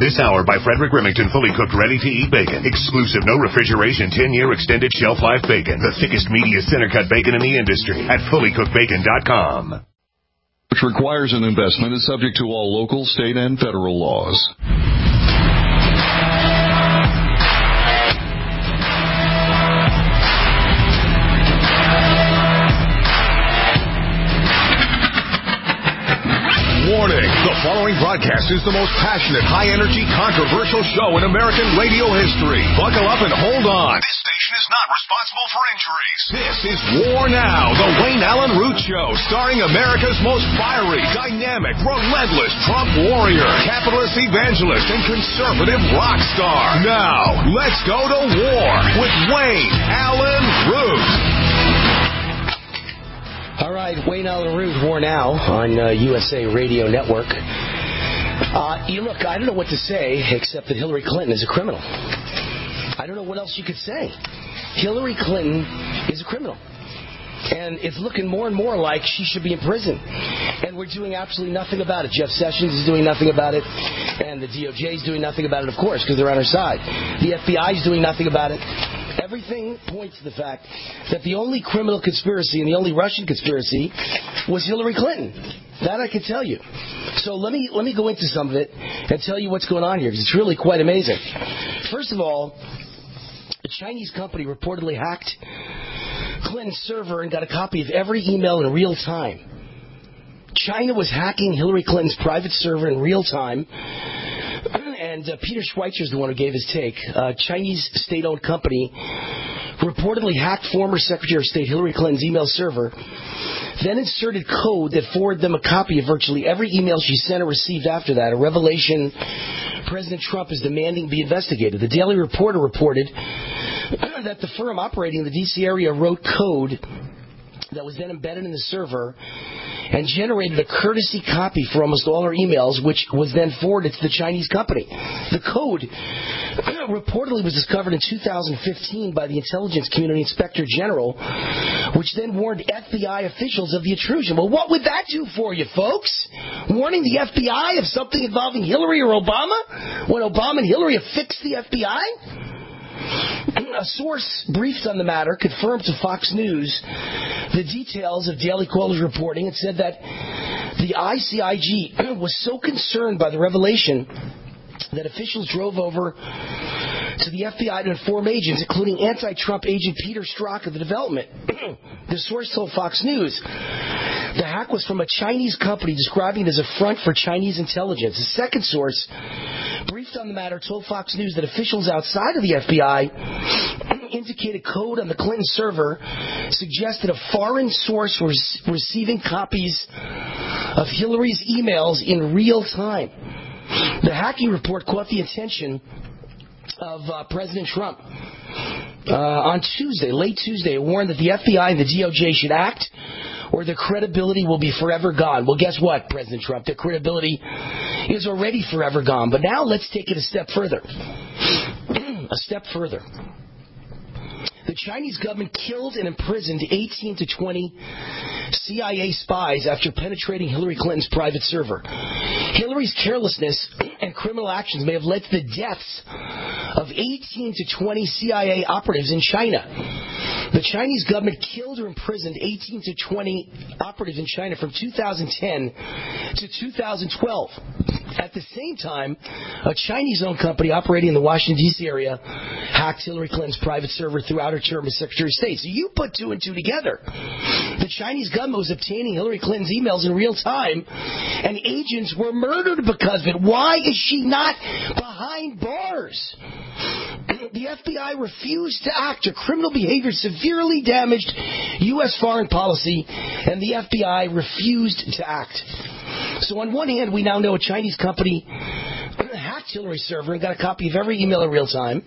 This hour by Frederick Remington, fully cooked, ready-to-eat bacon. Exclusive, no refrigeration, 10-year extended shelf life bacon. The thickest, meatiest center-cut bacon in the industry at fullycookedbacon.com. Which requires an investment is subject to all local, state, and federal laws. Warning, the following broadcast is the most passionate, high-energy, controversial show in American radio history. Buckle up and hold on. This station is not responsible for injuries. This is War Now, the Wayne Allen Root Show, starring America's most fiery, dynamic, relentless Trump warrior, capitalist evangelist, and conservative rock star. Now, let's go to war with Wayne Allen Root. All right, Wayne Allen Root, War Now on USA Radio Network. Look, I don't know what to say except that Hillary Clinton is a criminal. I don't know what else you could say. Hillary Clinton is a criminal. And it's looking more and more like she should be in prison. And we're doing absolutely nothing about it. Jeff Sessions is doing nothing about it. And the DOJ is doing nothing about it, of course, because they're on her side. The FBI is doing nothing about it. Everything points to the fact that the only criminal conspiracy and the only Russian conspiracy was Hillary Clinton. That I can tell you. So let me go into some of it and tell you what's going on here, because it's really quite amazing. First of all, a Chinese company reportedly hacked Clinton's server and got a copy of every email in real time. China was hacking Hillary Clinton's private server in real time. And Peter Schweitzer is the one who gave his take. A Chinese state-owned company reportedly hacked former Secretary of State Hillary Clinton's email server, then inserted code that forwarded them a copy of virtually every email she sent or received after that, a revelation President Trump is demanding be investigated. The Daily Reporter reported that the firm operating in the D.C. area wrote code that was then embedded in the server and generated a courtesy copy for almost all her emails, which was then forwarded to the Chinese company. The code reportedly was discovered in 2015 by the Intelligence Community Inspector General, which then warned FBI officials of the intrusion. Well, what would that do for you, folks? Warning the FBI of something involving Hillary or Obama when Obama and Hillary have fixed the FBI? A source briefed on the matter confirmed to Fox News the details of Daily Caller's reporting and said that the ICIG was so concerned by the revelation that officials drove over to the FBI to inform agents, including anti-Trump agent Peter Strzok of the development. The source told Fox News the hack was from a Chinese company describing it as a front for Chinese intelligence. A second source briefed on the matter told Fox News that officials outside of the FBI indicated code on the Clinton server suggested a foreign source was receiving copies of Hillary's emails in real time. The hacking report caught the attention of President Trump. On Tuesday, late Tuesday, it warned that the FBI and the DOJ should act or their credibility will be forever gone. Well, guess what, President Trump? Their credibility is already forever gone. But now let's take it a step further. A step further. The Chinese government killed and imprisoned 18 to 20 CIA spies after penetrating Hillary Clinton's private server. Hillary's carelessness and criminal actions may have led to the deaths of 18 to 20 CIA operatives in China. The Chinese government killed or imprisoned 18 to 20 operatives in China from 2010 to 2012. At the same time, a Chinese-owned company operating in the Washington, D.C. area hacked Hillary Clinton's private server throughout her term as Secretary of State. So you put two and two together. The Chinese government was obtaining Hillary Clinton's emails in real time, and agents were murdered because of it. Why is she not behind bars? The FBI refused to act. Her criminal behavior severely damaged U.S. foreign policy, and the FBI refused to act. So on one hand, we now know a Chinese company hacked Hillary's server and got a copy of every email in real time.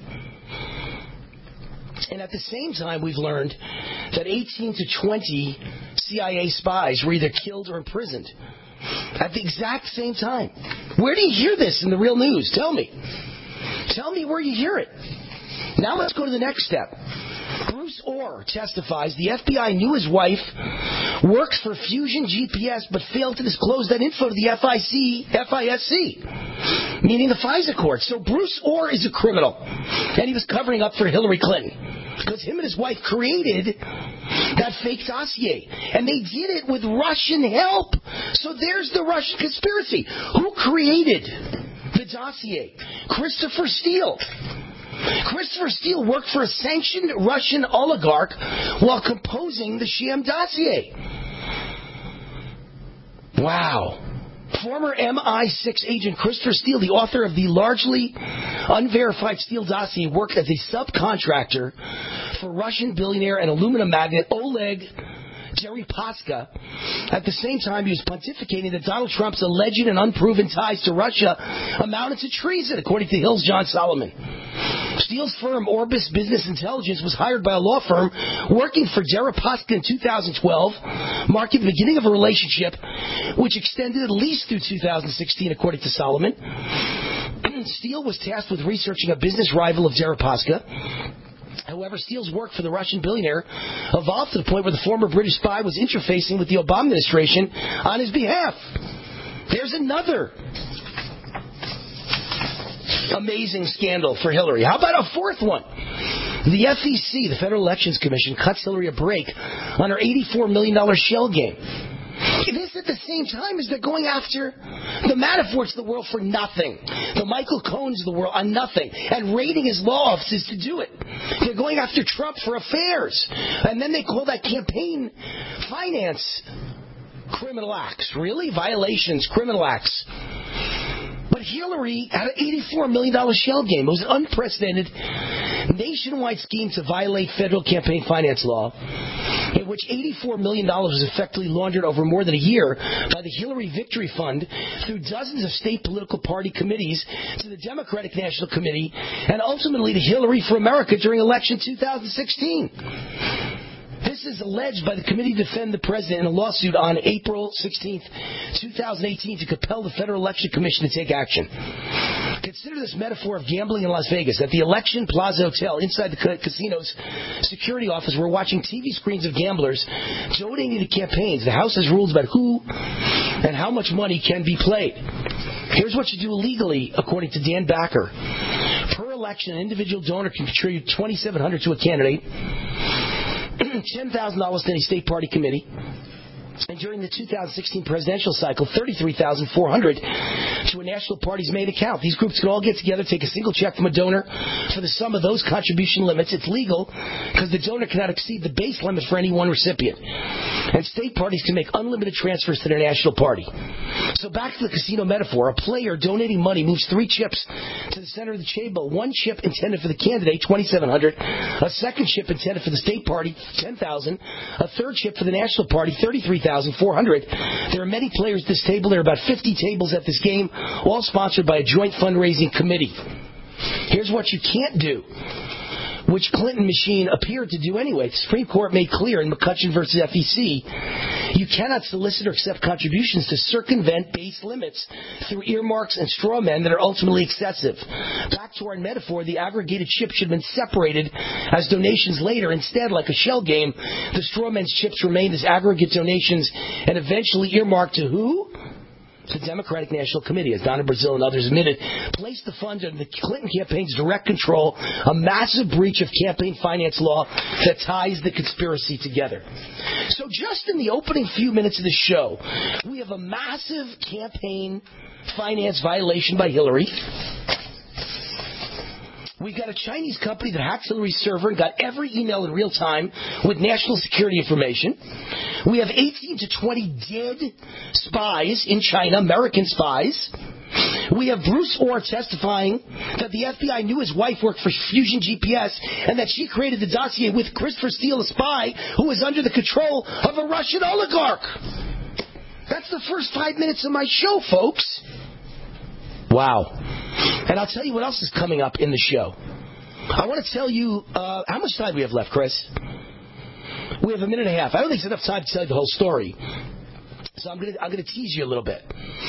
And at the same time, we've learned that 18 to 20 CIA spies were either killed or imprisoned at the exact same time. Where do you hear this in the real news? Tell me. Tell me where you hear it. Now let's go to the next step. Bruce Orr testifies the FBI knew his wife works for Fusion GPS but failed to disclose that info to the FISC, meaning the FISA court. So Bruce Orr is a criminal, and he was covering up for Hillary Clinton because him and his wife created that fake dossier, and they did it with Russian help. So there's the Russian conspiracy. Who created the dossier? Christopher Steele. Christopher Steele worked for a sanctioned Russian oligarch while composing the sham dossier. Wow. Former MI6 agent Christopher Steele, the author of the largely unverified Steele dossier, worked as a subcontractor for Russian billionaire and aluminum magnate Oleg Deripaska. At the same time, he was pontificating that Donald Trump's alleged and unproven ties to Russia amounted to treason, according to Hill's John Solomon. Steele's firm, Orbis Business Intelligence, was hired by a law firm working for Deripaska in 2012, marking the beginning of a relationship which extended at least through 2016, according to Solomon. Steele was tasked with researching a business rival of Deripaska. However, Steele's work for the Russian billionaire evolved to the point where the former British spy was interfacing with the Obama administration on his behalf. There's another amazing scandal for Hillary. How about a fourth one? The FEC, the Federal Elections Commission, cuts Hillary a break on her $84 million shell game. This at the same time as they're going after the Manaforts of the world for nothing, the Michael Cohens of the world on nothing, and raiding his law offices to do it. They're going after Trump for affairs, and then they call that campaign finance criminal acts. Really? Violations, criminal acts. But Hillary had an $84 million shell game. It was an unprecedented nationwide scheme to violate federal campaign finance law, in which $84 million was effectively laundered over more than a year by the Hillary Victory Fund through dozens of state political party committees to the Democratic National Committee and ultimately to Hillary for America during election 2016. This is alleged by the Committee to Defend the President in a lawsuit on April 16, 2018, to compel the Federal Election Commission to take action. Consider this metaphor of gambling in Las Vegas. At the Election Plaza Hotel, inside the casino's security office, we're watching TV screens of gamblers donating to campaigns. The House has rules about who and how much money can be played. Here's what you do illegally, according to Dan Backer. Per election, an individual donor can contribute $2,700 to a candidate, $10,000 to any state party committee, and during the 2016 presidential cycle, $33,400 to a national party's main account. These groups can all get together, take a single check from a donor for the sum of those contribution limits. It's legal because the donor cannot exceed the base limit for any one recipient. And state parties can make unlimited transfers to their national party. So back to the casino metaphor. A player donating money moves 3 chips to the center of the table. 1 chip intended for the candidate, $2,700. A second chip intended for the state party, $10,000. A third chip for the national party, $33,400. There are many players at this table. There are about 50 tables at this game, all sponsored by a joint fundraising committee. Here's what you can't do, which Clinton machine appeared to do anyway. The Supreme Court made clear in McCutcheon versus FEC, you cannot solicit or accept contributions to circumvent base limits through earmarks and straw men that are ultimately excessive. Back to our metaphor, the aggregated chips should have been separated as donations later. Instead, like a shell game, the straw men's chips remained as aggregate donations and eventually earmarked to who? The Democratic National Committee, as Donna Brazile and others admitted, placed the funds under the Clinton campaign's direct control, a massive breach of campaign finance law that ties the conspiracy together. So just in the opening few minutes of the show, we have a massive campaign finance violation by Hillary. We've got a Chinese company that hacked Hillary's server and got every email in real time with national security information. We have 18 to 20 dead spies in China, American spies. We have Bruce Orr testifying that the FBI knew his wife worked for Fusion GPS and that she created the dossier with Christopher Steele, a spy who was under the control of a Russian oligarch. That's the first 5 minutes of my show, folks. Wow. And I'll tell you what else is coming up in the show. I want to tell you, how much time do we have left, Chris? We have a minute and a half. I don't think it's enough time to tell you the whole story. So I'm gonna tease you a little bit.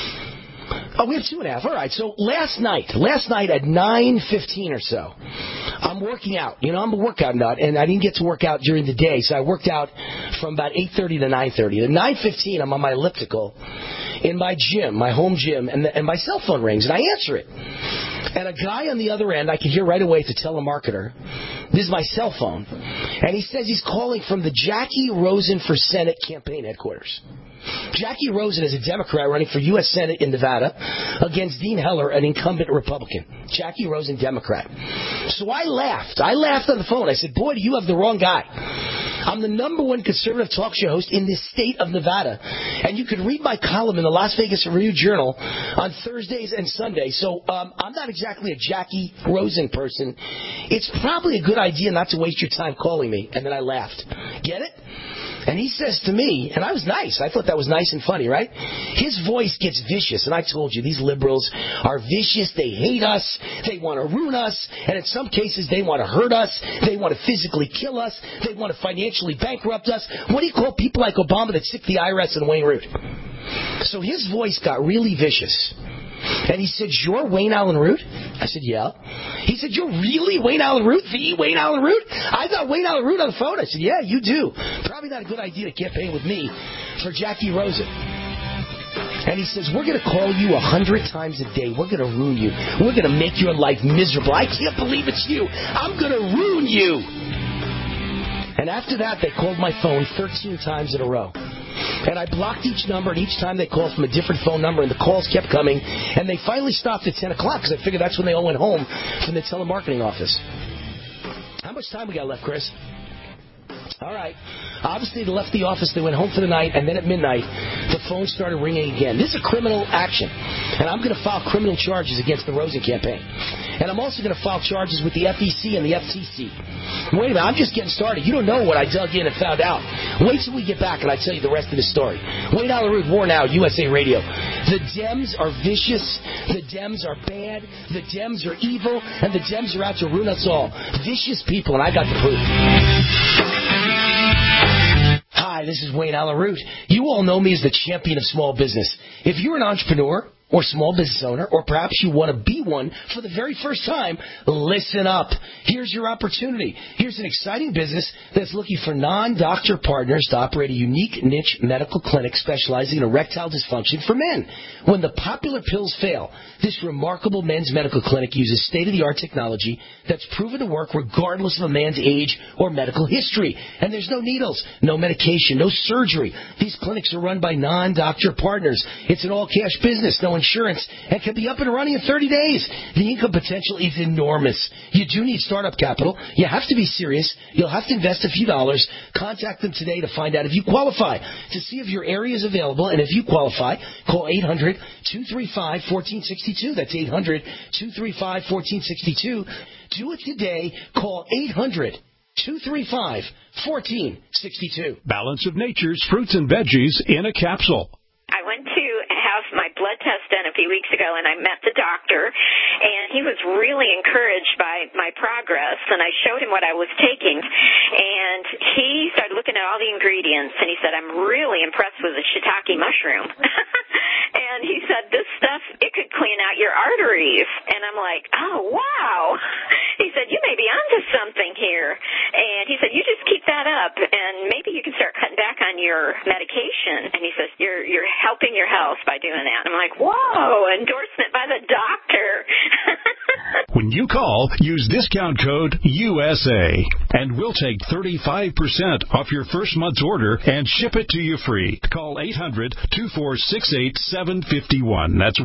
Oh, we have 2.5. All right. So last night at 9:15 or so, I'm working out. I'm a workout nut, and I didn't get to work out during the day, so I worked out from about 8:30 to 9:30. At 9:15, I'm on my elliptical in my gym, my home gym, and my cell phone rings, and I answer it. And a guy on the other end, I can hear right away, it's a telemarketer. This is my cell phone. And he says he's calling from the Jackie Rosen for Senate campaign headquarters. Jackie Rosen is a Democrat running for U.S. Senate in Nevada against Dean Heller, an incumbent Republican. Jackie Rosen, Democrat. So I laughed. I laughed on the phone. I said, boy, do you have the wrong guy. I'm the number one conservative talk show host in this state of Nevada. And you can read my column in the Las Vegas Review-Journal on Thursdays and Sundays. So I'm not exactly a Jackie Rosen person. It's probably a good idea not to waste your time calling me. And then I laughed. Get it? And he says to me, and I was nice. I thought that was nice and funny, right? His voice gets vicious. And I told you, these liberals are vicious. They hate us. They want to ruin us. And in some cases, they want to hurt us. They want to physically kill us. They want to financially bankrupt us. What do you call people like Obama that sick the IRS and Wayne Root? So his voice got really vicious. And he said, you're Wayne Allen Root? I said, yeah. He said, you're really Wayne Allen Root? The Wayne Allen Root? I got Wayne Allen Root on the phone. I said, yeah, you do. Probably not a good idea to campaign with me for Jackie Rosen. And he says, we're going to call you 100 times a day. We're going to ruin you. We're going to make your life miserable. I can't believe it's you. I'm going to ruin you. And after that, they called my phone 13 times in a row. And I blocked each number, and each time they called from a different phone number, and the calls kept coming. And they finally stopped at 10 o'clock, because I figured that's when they all went home from the telemarketing office. How much time we got left, Chris? All right. Obviously, they left the office, they went home for the night, and then at midnight, the phone started ringing again. This is a criminal action, and I'm going to file criminal charges against the Rosen campaign. And I'm also going to file charges with the FEC and the FTC. Wait a minute, I'm just getting started. You don't know what I dug in and found out. Wait till we get back and I tell you the rest of the story. Wayne Allen Root, War Now, USA Radio. The Dems are vicious, the Dems are bad, the Dems are evil, and the Dems are out to ruin us all. Vicious people, and I got the proof. Hi, this is Wayne Allen Root. You all know me as the champion of small business. If you're an entrepreneur or small business owner, or perhaps you want to be one for the very first time, listen up. Here's your opportunity. Here's an exciting business that's looking for non-doctor partners to operate a unique niche medical clinic specializing in erectile dysfunction for men. When the popular pills fail, this remarkable men's medical clinic uses state-of-the-art technology that's proven to work regardless of a man's age or medical history. And there's no needles, no medication, no surgery. These clinics are run by non-doctor partners. It's an all-cash business, no insurance, and can be up and running in 30 days. The income potential is enormous. You do need startup capital. You have to be serious. You'll have to invest a few dollars. Contact them today to find out if you qualify. To see if your area is available, and if you qualify, call 800-235-1462. That's 800-235-1462. Do it today. Call 800-235-1462. Balance of Nature's fruits and veggies in a capsule. I went to have my blood test done a few weeks ago, and I met the doctor, and he was really encouraged by my progress, and I showed him what I was taking, and he started looking at all the ingredients, and he said, I'm really impressed with the shiitake mushroom. And he said, this stuff, it could clean out your arteries. And I'm like, oh, wow. He said, you may be onto something here. And he said, you just keep that up, and maybe you can start cutting back on your medication. And he says, you're helping your health by doing that. And I'm like, whoa, endorsement by the doctor. When you call, use discount code USA, and we'll take 35% off your first month's order and ship it to you free. Call 800-246-8751. That's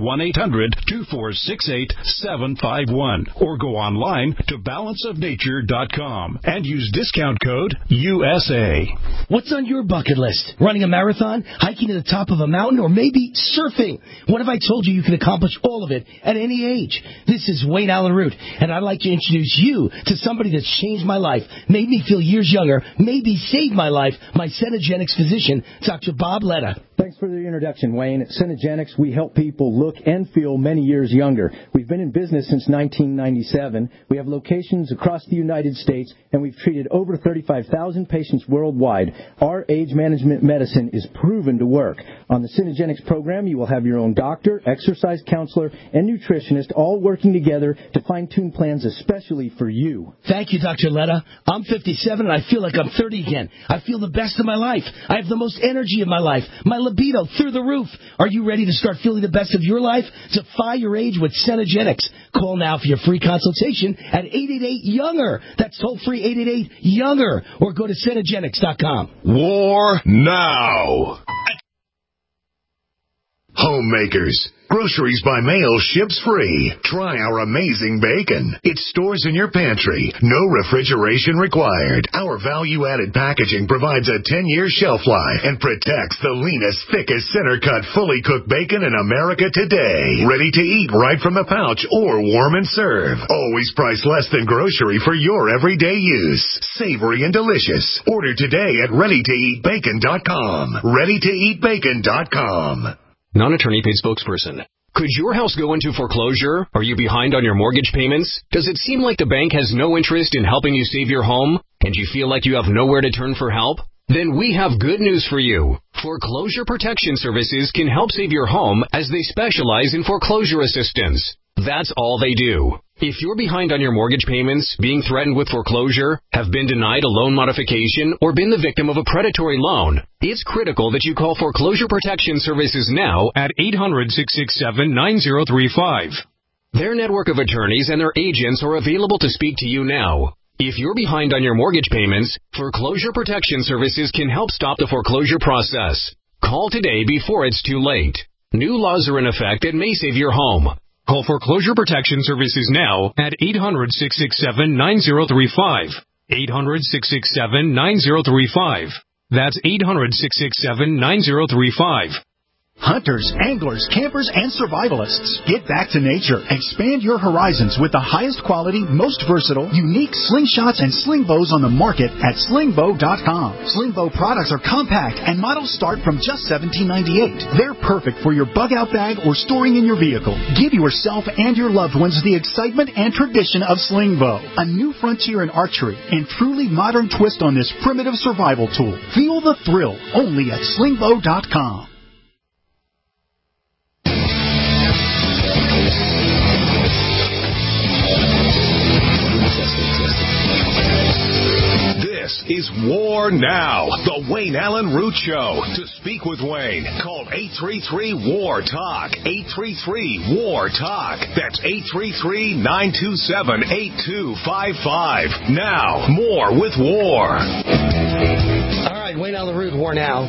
1-800-246-8751. Or go online to balanceofnature.com and use discount code USA. What's on your bucket list? Running a marathon, hiking to the top of a mountain, or maybe surfing? What if I told you you can accomplish all of it at any age? This is Wayne Allen Root, and I'd like to introduce you to somebody that's changed my life, made me feel years younger, maybe saved my life, my Cenegenics physician, Dr. Bob Letta. Thanks for the introduction, Wayne. At Synergenics, we help people look and feel many years younger. We've been in business since 1997. We have locations across the United States, and we've treated over 35,000 patients worldwide. Our age management medicine is proven to work. On the Synergenics program, you will have your own doctor, exercise counselor, and nutritionist all working together to fine-tune plans especially for you. Thank you, Dr. Letta. I'm 57, and I feel like I'm 30 again. I feel the best of my life. I have the most energy of my life. My libido through the roof. Are you ready to start feeling the best of your life? Defy your age with Synergenics. Call now for your free consultation at 888-YOUNGER. That's toll-free 888-YOUNGER. Or go to Synergenics.com. War now. Homemakers. Groceries by mail ships free. Try our amazing bacon. It stores in your pantry. No refrigeration required. Our value-added packaging provides a 10-year shelf life and protects the leanest, thickest center-cut, fully cooked bacon in America today. Ready to eat right from the pouch or warm and serve. Always priced less than grocery for your everyday use. Savory and delicious. Order today at ReadyToEatBacon.com. ReadyToEatBacon.com. Non-attorney paid spokesperson. Could your house go into foreclosure? Are you behind on your mortgage payments? Does it seem like the bank has no interest in helping you save your home? And you feel like you have nowhere to turn for help? Then we have good news for you. Foreclosure Protection Services can help save your home as they specialize in foreclosure assistance. That's all they do. If you're behind on your mortgage payments, being threatened with foreclosure, have been denied a loan modification, or been the victim of a predatory loan, it's critical that you call Foreclosure Protection Services now at 800-667-9035. Their network of attorneys and their agents are available to speak to you now. If you're behind on your mortgage payments, Foreclosure Protection Services can help stop the foreclosure process. Call today before it's too late. New laws are in effect that may save your home. Call Foreclosure Protection Services now at 800-667-9035. 800-667-9035. That's 800-667-9035. Hunters, anglers, campers, and survivalists. Get back to nature. Expand your horizons with the highest quality, most versatile, unique slingshots and sling bows on the market at slingbow.com. Sling bow products are compact and models start from just $17.98. They're perfect for your bug-out bag or storing in your vehicle. Give yourself and your loved ones the excitement and tradition of sling bow. A new frontier in archery and truly modern twist on this primitive survival tool. Feel the thrill only at slingbow.com. This is War Now, the Wayne Allen Root Show. To speak with Wayne, call 833-WAR-TALK. 833-WAR-TALK. That's 833-927-8255. Now, more with War. All right, Wayne Allen Root, War Now.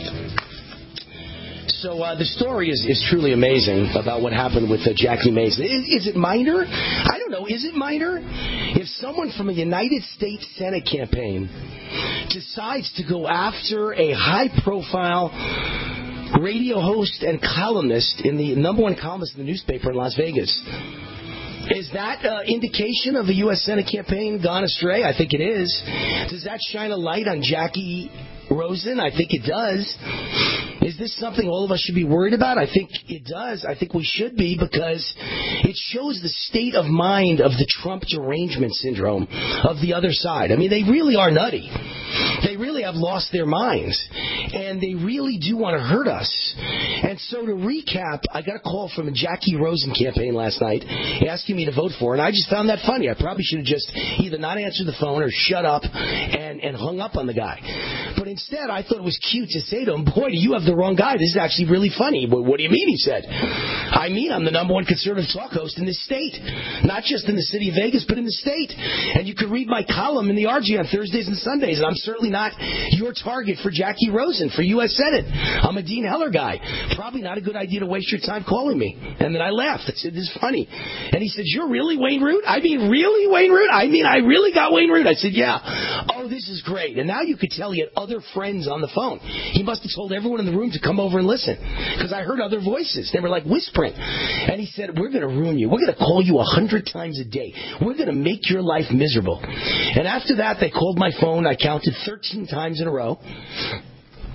So the story is truly amazing about what happened with Jackie Mason. Is it minor? I don't know. Is it minor? If someone from a United States Senate campaign decides to go after a high-profile radio host and columnist in the number one columnist in the newspaper in Las Vegas, is that indication of the U.S. Senate campaign gone astray? I think it is. Does that shine a light on Jackie Rosen? I think it does. Is this something all of us should be worried about? I think it does. I think we should be, because it shows the state of mind of the Trump derangement syndrome of the other side. I mean, they really are nutty. They really have lost their minds, and they really do want to hurt us. And so to recap, I got a call from a Jackie Rosen campaign last night asking me to vote for her, and I just found that funny. I probably should have just either not answered the phone or shut up and hung up on the guy. But instead, I thought it was cute to say to him, boy, do you have the wrong guy. This is actually really funny. What do you mean, he said. I mean, I'm the number one conservative talk host in this state. Not just in the city of Vegas, but in the state. And you can read my column in the RG on Thursdays and Sundays, and I'm certainly not your target for Jackie Rosen for U.S. Senate. I'm a Dean Heller guy. Probably not a good idea to waste your time calling me. And then I laughed. I said, this is funny. And he said, you're really Wayne Root? I mean, really Wayne Root? I mean, I really got Wayne Root. I said, yeah. Oh, this is great. And now you could tell he had other friends on the phone. He must have told everyone in the room to come over and listen, because I heard other voices. They were like whispering. And he said, we're going to ruin you. We're going to call you 100 times a day. We're going to make your life miserable. And after that, they called my phone. I counted 13 times in a row.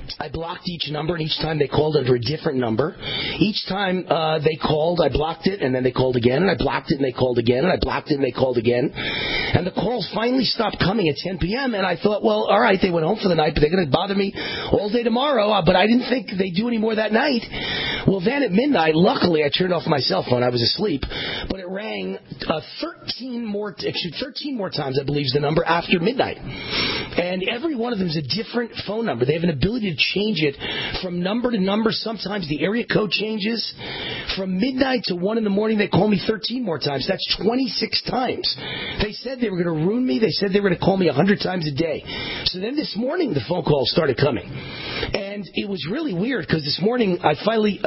I blocked each number, and each time they called under a different number. Each time they called, I blocked it, and then they called again, and I blocked it, and they called again, and I blocked it, and they called again. And the calls finally stopped coming at 10 p.m., and I thought, well, all right, they went home for the night, but they're going to bother me all day tomorrow, but I didn't think they'd do any more that night. Well, then at midnight, luckily, I turned off my cell phone. I was asleep, but it rang 13 more times, I believe is the number, after midnight. And every one of them is a different phone number. They have an ability to change it from number to number. Sometimes the area code changes. From midnight to 1 in the morning, they call me 13 more times. That's 26 times. They said they were going to ruin me. They said they were going to call me 100 times a day. So then this morning, the phone calls started coming. And it was really weird because this morning I finally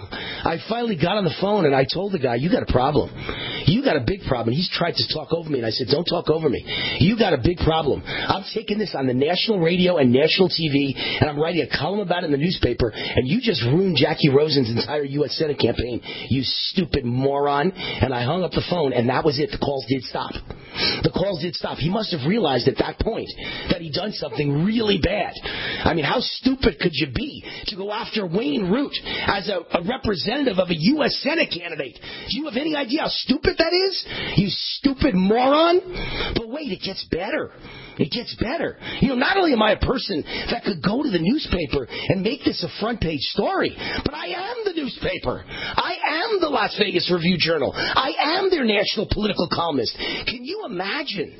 got on the phone and I told the guy, you got a problem. You got a big problem. He's tried to talk over me, and I said, don't talk over me. You got a big problem. I'm taking this on the national radio and national TV, and I'm writing a column about it in the newspaper, and you just ruined Jackie Rosen's entire U.S. Senate campaign, you stupid moron. And I hung up the phone, and that was it. The calls did stop. The calls did stop. He must have realized at that point that he'd done something really bad. I mean, how stupid could you be to go after Wayne Root as a representative of a U.S. Senate candidate? Do you have any idea how stupid that is? You stupid moron. But wait, it gets better. It gets better. You know, not only am I a person that could go to the newspaper and make this a front page story, but I am the newspaper. I am the Las Vegas Review-Journal. I am their national political columnist. Can you imagine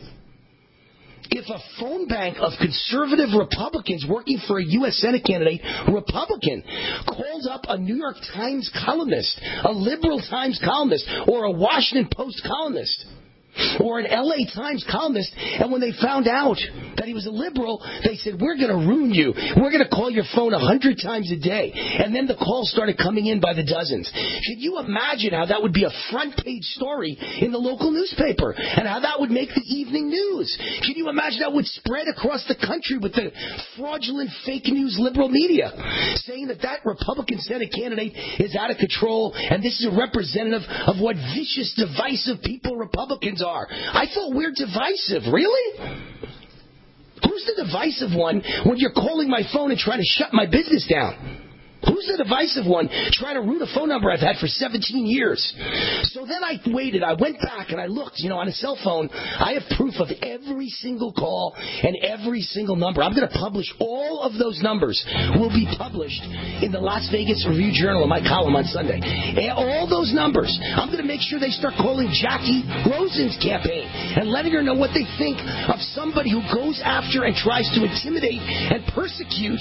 if a phone bank of conservative Republicans working for a U.S. Senate candidate, Republican, called up a New York Times columnist, a liberal Times columnist, or a Washington Post columnist, or an L.A. Times columnist, and when they found out that he was a liberal, they said, we're going to ruin you. We're going to call your phone 100 times a day. And then the calls started coming in by the dozens. Can you imagine how that would be a front-page story in the local newspaper, and how that would make the evening news? Can you imagine that would spread across the country with the fraudulent fake news liberal media, saying that that Republican Senate candidate is out of control, and this is a representative of what vicious, divisive people Republicans are? I thought we're divisive. Really? Who's the divisive one when you're calling my phone and trying to shut my business down? Who's the divisive one trying to root a phone number I've had for 17 years? So then I waited. I went back and I looked. You know, on a cell phone, I have proof of every single call and every single number. I'm going to publish all of those numbers. Will be published in the Las Vegas Review-Journal in my column on Sunday. And all those numbers, I'm going to make sure they start calling Jackie Rosen's campaign and letting her know what they think of somebody who goes after and tries to intimidate and persecute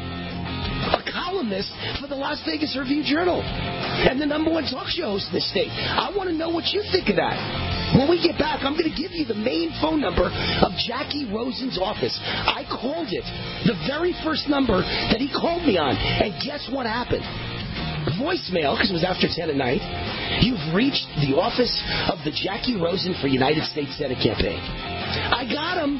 a columnist for the Las Vegas Review-Journal and the number one talk show host in the state. I want to know what you think of that. When we get back, I'm going to give you the main phone number of Jackie Rosen's office. I called it, the very first number that he called me on, and guess what happened? Voicemail, because it was after 10 at night. You've reached the office of the Jackie Rosen for United States Senate campaign. I got him.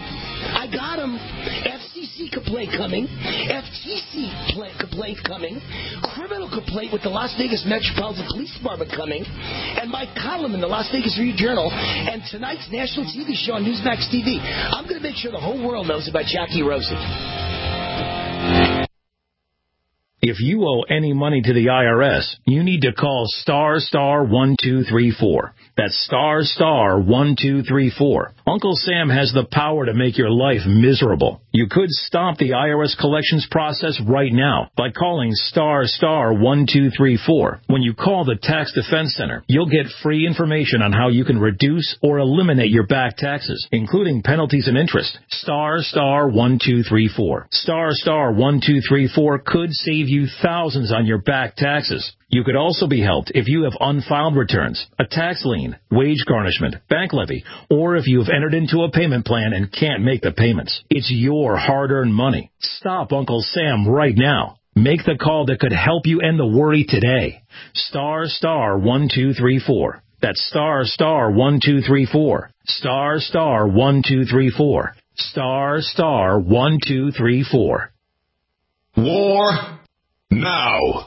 FCC complaint coming. FTC complaint coming. Criminal complaint with the Las Vegas Metropolitan Police Department coming. And my column in the Las Vegas Review-Journal. And tonight's national TV show on Newsmax TV. I'm going to make sure the whole world knows about Jackie Rosen. If you owe any money to the IRS, you need to call *1234. That's *1234. Uncle Sam has the power to make your life miserable. You could stop the IRS collections process right now by calling *1234. When you call the Tax Defense Center, you'll get free information on how you can reduce or eliminate your back taxes, including penalties and interest. *1234. *1234 could save you thousands on your back taxes. You could also be helped if you have unfiled returns, a tax lien, wage garnishment, bank levy, or if you have entered into a payment plan and can't make the payments. It's your hard-earned money. Stop Uncle Sam right now. Make the call that could help you end the worry today. *1234. That's *1234. *1234. *1234. War now.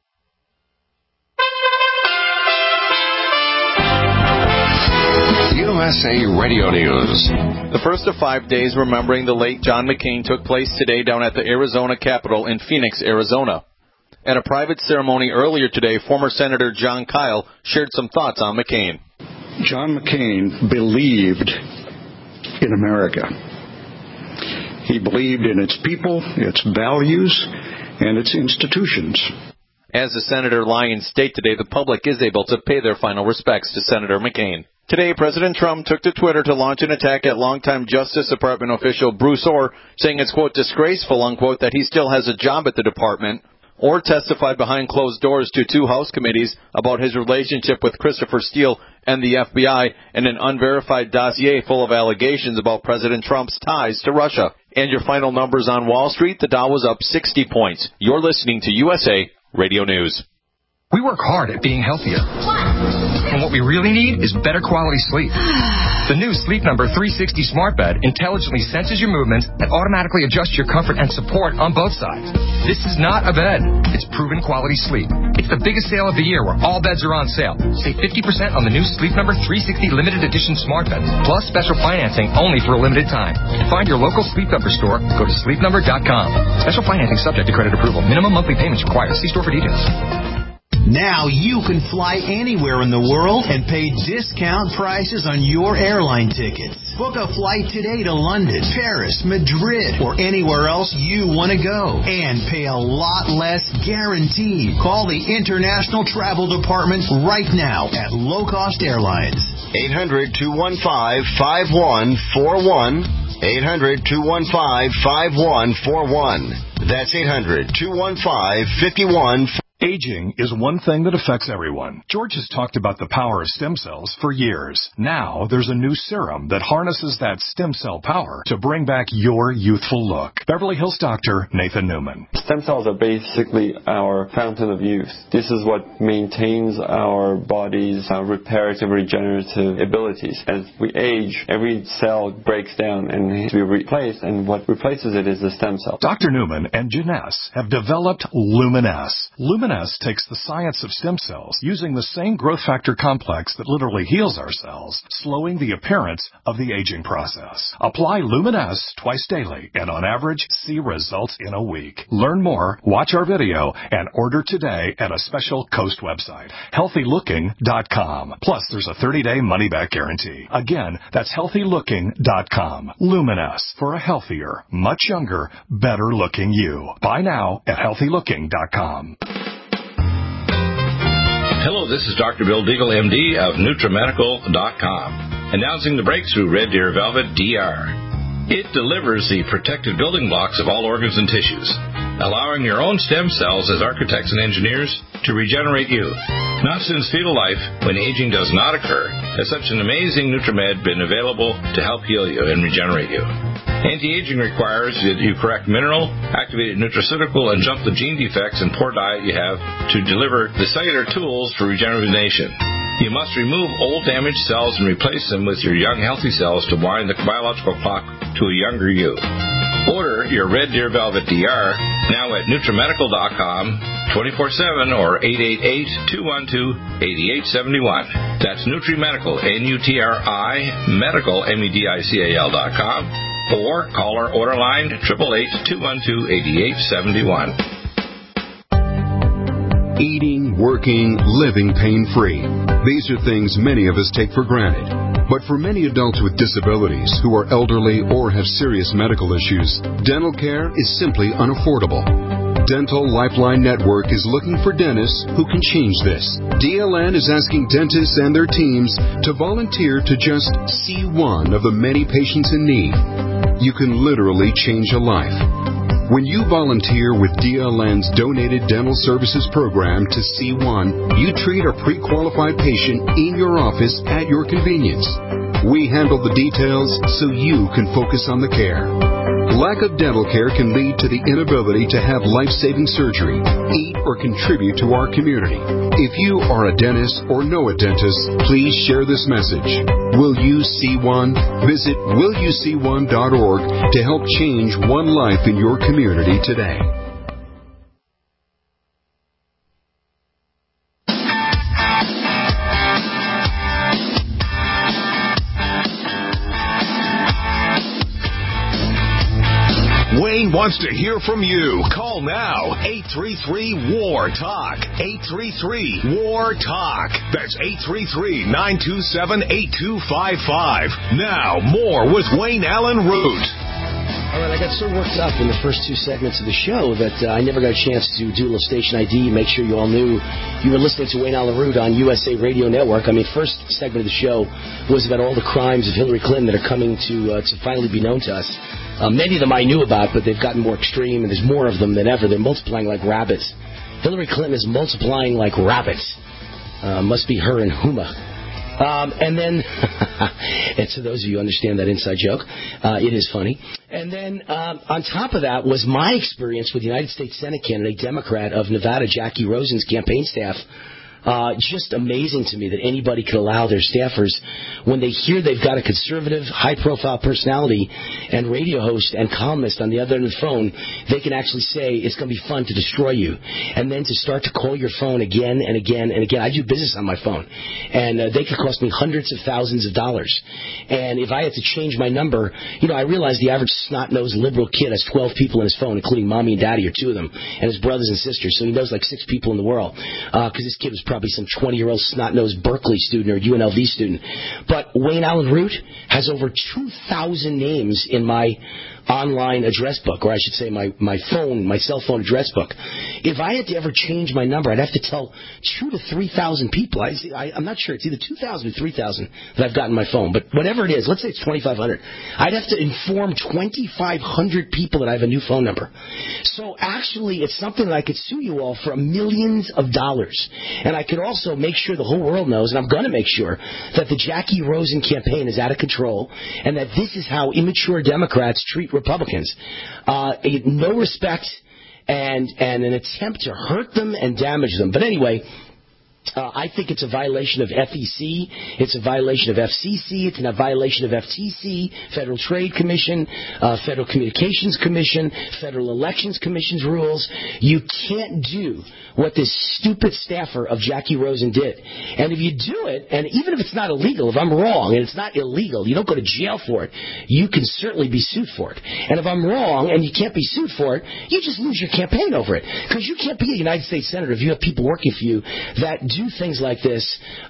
You don't USA Radio News. The first of 5 days remembering the late John McCain took place today down at the Arizona Capitol in Phoenix, Arizona. At a private ceremony earlier today, former Senator Jon Kyl shared some thoughts on McCain. John McCain believed in America. He believed in its people, its values, and its institutions. As the senator lying in state today, the public is able to pay their final respects to Senator McCain. Today, President Trump took to Twitter to launch an attack at longtime Justice Department official Bruce Ohr, saying it's, quote, disgraceful, unquote, that he still has a job at the department. Ohr testified behind closed doors to 2 House committees about his relationship with Christopher Steele and the FBI in an unverified dossier full of allegations about President Trump's ties to Russia. And your final numbers on Wall Street, the Dow was up 60 points. You're listening to USA Radio News. We work hard at being healthier. And what we really need is better quality sleep. The new Sleep Number 360 Smart Bed intelligently senses your movements and automatically adjusts your comfort and support on both sides. This is not a bed. It's proven quality sleep. It's the biggest sale of the year where all beds are on sale. Save 50% on the new Sleep Number 360 Limited Edition Smart Bed, plus special financing only for a limited time. To find your local Sleep Number store, go to sleepnumber.com. Special financing subject to credit approval. Minimum monthly payments required. See store for details. Now you can fly anywhere in the world and pay discount prices on your airline tickets. Book a flight today to London, Paris, Madrid, or anywhere else you want to go. And pay a lot less guaranteed. Call the International Travel Department right now at Low Cost Airlines. 800-215-5141. 800-215-5141. That's 800-215-5141. Aging is one thing that affects everyone. George has talked about the power of stem cells for years. Now there's a new serum that harnesses that stem cell power to bring back your youthful look. Beverly Hills doctor Nathan Newman. Stem cells are basically our fountain of youth. This is what maintains our body's reparative, regenerative abilities. As we age, every cell breaks down and needs to be replaced, and what replaces it is the stem cell. Dr. Newman and Janess have developed Luminesce. Luminesce takes the science of stem cells using the same growth factor complex that literally heals our cells, slowing the appearance of the aging process. Apply Luminesce twice daily and on average see results in a week. Learn more, watch our video, and order today at a special Coast website, healthylooking.com. Plus, there's a 30-day money-back guarantee. Again, that's healthylooking.com. Luminesce, for a healthier, much younger, better-looking you. Buy now at healthylooking.com. Hello, this is Dr. Bill Deagle, MD of NutriMedical.com, announcing the breakthrough Red Deer Velvet DR. It delivers the protected building blocks of all organs and tissues, allowing your own stem cells as architects and engineers to regenerate you. Not since fetal life, when aging does not occur, has such an amazing NutriMed been available to help heal you and regenerate you. Anti-aging requires that you correct mineral, activated nutraceutical, and jump the gene defects and poor diet you have to deliver the cellular tools for regeneration. You must remove old damaged cells and replace them with your young healthy cells to wind the biological clock to a younger you. Order your Red Deer Velvet DR now at NutriMedical.com 24/7 or 888-212-8871. That's NutriMedical, N-U-T-R-I, Medical, M-E-D-I-C-A-L.com. Or call our order line 888-212-8871. Eating, working, living pain-free. These are things many of us take for granted. But for many adults with disabilities who are elderly or have serious medical issues, dental care is simply unaffordable. Dental Lifeline Network is looking for dentists who can change this. DLN is asking dentists and their teams to volunteer to just see one of the many patients in need. You can literally change a life. When you volunteer with DLN's Donated Dental Services Program to C1, you treat a pre-qualified patient in your office at your convenience. We handle the details so you can focus on the care. Lack of dental care can lead to the inability to have life-saving surgery, eat, or contribute to our community. If you are a dentist or know a dentist, please share this message. Will you see one? Visit willyouseeone.org to help change one life in your community today. nation wants to hear from you. Call now. 833-WAR-TALK. 833-WAR-TALK. That's 833-927-8255. Now, more with Wayne Allen Root. All right, I got so worked up in the first two segments of the show that I never got a chance to do a little station ID, make sure you all knew you were listening to Wayne Allen Root on USA Radio Network. I mean, first segment of the show was about all the crimes of Hillary Clinton that are coming to finally be known to us. Many of them I knew about, but they've gotten more extreme, and there's more of them than ever. They're multiplying like rabbits. Hillary Clinton is multiplying like rabbits. Must be her and Huma. And then, and so those of you who understand that inside joke, it is funny. And then on top of that was my experience with United States Senate candidate, Democrat of Nevada, Jackie Rosen's campaign staff. Just amazing to me that anybody could allow their staffers, when they hear they've got a conservative, high-profile personality and radio host and columnist on the other end of the phone, they can actually say it's going to be fun to destroy you. And then to start to call your phone again and again and again. I do business on my phone. And they could cost me hundreds of thousands of dollars. And if I had to change my number, I realize the average snot-nosed liberal kid has 12 people in his phone, including mommy and daddy or two of them, and his brothers and sisters. So he knows like 6 people in the world. Because this kid was probably some 20-year-old snot-nosed Berkeley student or UNLV student. But Wayne Allen Root has over 2,000 names in my online address book, or I should say my cell phone address book. If I had to ever change my number, I'd have to tell 2,000 to 3,000 people. I'm not sure. It's either 2,000 or 3,000 that I've got in my phone. But whatever it is, let's say it's 2,500. I'd have to inform 2,500 people that I have a new phone number. So actually, it's something that I could sue you all for millions of dollars. And I could also make sure the whole world knows, and I'm going to make sure, that the Jackie Rosen campaign is out of control and that this is how immature Democrats treat Republicans. No respect and an attempt to hurt them and damage them. But anyway, I think it's a violation of FEC, it's a violation of FCC, it's a violation of FTC, Federal Trade Commission, Federal Communications Commission, Federal Elections Commission's rules. You can't do what this stupid staffer of Jackie Rosen did. And if you do it, and even if it's not illegal, if I'm wrong and it's not illegal, you don't go to jail for it, you can certainly be sued for it. And if I'm wrong and you can't be sued for it, you just lose your campaign over it. Because you can't be a United States Senator if you have people working for you that do things like this,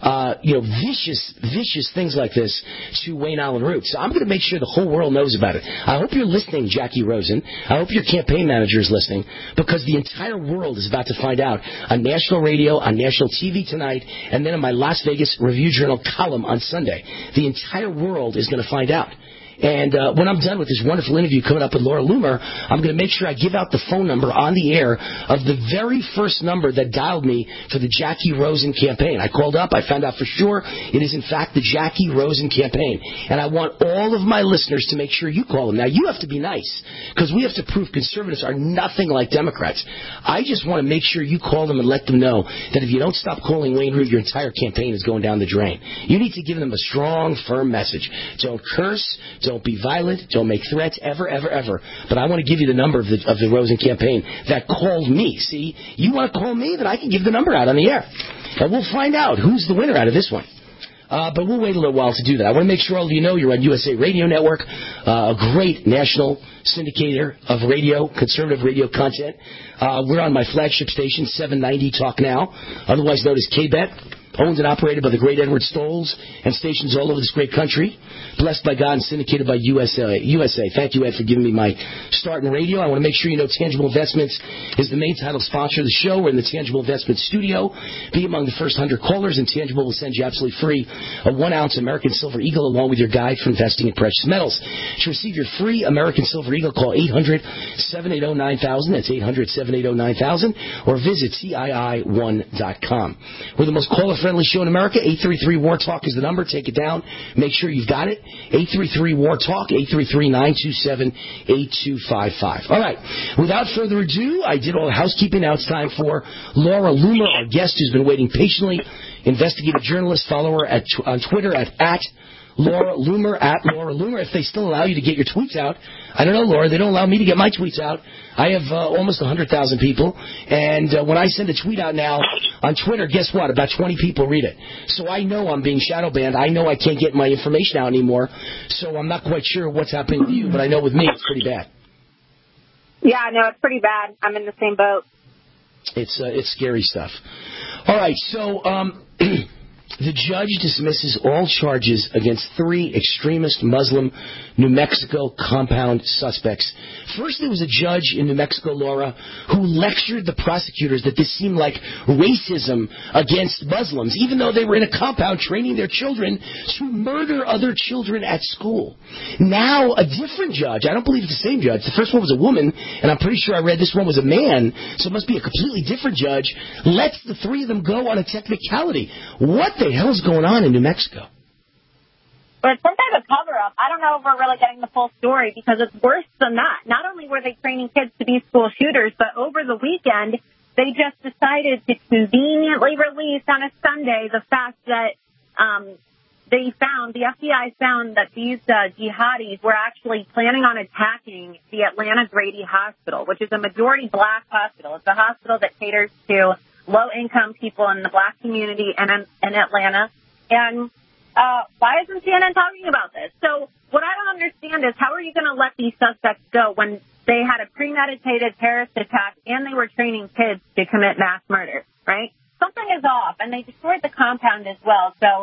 vicious things like this to Wayne Allen Root. So I'm going to make sure the whole world knows about it. I hope you're listening, Jackie Rosen. I hope your campaign manager is listening, because the entire world is about to find out on national radio, on national TV tonight, and then in my Las Vegas Review-Journal column on Sunday. The entire world is going to find out. And when I'm done with this wonderful interview coming up with Laura Loomer, I'm going to make sure I give out the phone number on the air of the very first number that dialed me for the Jackie Rosen campaign. I called up. I found out for sure it is, in fact, the Jackie Rosen campaign. And I want all of my listeners to make sure you call them. Now, you have to be nice, because we have to prove conservatives are nothing like Democrats. I just want to make sure you call them and let them know that if you don't stop calling Wayne Root, your entire campaign is going down the drain. You need to give them a strong, firm message. Don't curse. Don't be violent. Don't make threats, ever, ever, ever. But I want to give you the number of the Rosen campaign that called me. See, you want to call me, then I can give the number out on the air. And we'll find out who's the winner out of this one. But we'll wait a little while to do that. I want to make sure all of you know you're on USA Radio Network, a great national syndicator of radio, conservative radio content. We're on my flagship station, 790 Talk Now, otherwise known as KBET. Owned and operated by the great Edward Stolz and stations all over this great country. Blessed by God and syndicated by USA. Thank you, Ed, for giving me my start in radio. I want to make sure you know Tangible Investments is the main title sponsor of the show. We're in the Tangible Investments studio. Be among the first 100 callers, and Tangible will send you absolutely free a 1-ounce American Silver Eagle along with your guide for investing in precious metals. To receive your free American Silver Eagle, call 800-780-9000. That's 800-780-9000. Or visit CII1.com. We're the most caller-friendly show in America. 833-WAR-TALK is the number. Take it down. Make sure you've got it. 833-WAR-TALK, 833-927-8255. All right. Without further ado, I did all the housekeeping. Now it's time for Laura Loomer, our guest who's been waiting patiently. Investigative journalist. Follow her on Twitter at Laura Loomer, at Laura Loomer. If they still allow you to get your tweets out. I don't know, Laura. They don't allow me to get my tweets out. I have almost 100,000 people. And when I send a tweet out now on Twitter, guess what? About 20 people read it. So I know I'm being shadow banned. I know I can't get my information out anymore. So I'm not quite sure what's happening with you, but I know with me it's pretty bad. Yeah, no, it's pretty bad. I'm in the same boat. It's scary stuff. All right, so the judge dismisses all charges against 3 extremist Muslim New Mexico compound suspects. First, there was a judge in New Mexico, Laura, who lectured the prosecutors that this seemed like racism against Muslims, even though they were in a compound training their children to murder other children at school. Now, a different judge, I don't believe it's the same judge, the first one was a woman, and I'm pretty sure I read this one was a man, so it must be a completely different judge, lets the 3 of them go on a technicality. What the hell is going on in New Mexico? But it's some kind of cover-up. I don't know if we're really getting the full story because it's worse than that. Not only were they training kids to be school shooters, but over the weekend, they just decided to conveniently release on a Sunday the fact that the FBI found that these jihadis were actually planning on attacking the Atlanta Grady Hospital, which is a majority black hospital. It's a hospital that caters to low-income people in the black community in Atlanta. And why isn't CNN talking about this? So what I don't understand is how are you going to let these suspects go when they had a premeditated terrorist attack and they were training kids to commit mass murder, right? Something is off, and they destroyed the compound as well. So,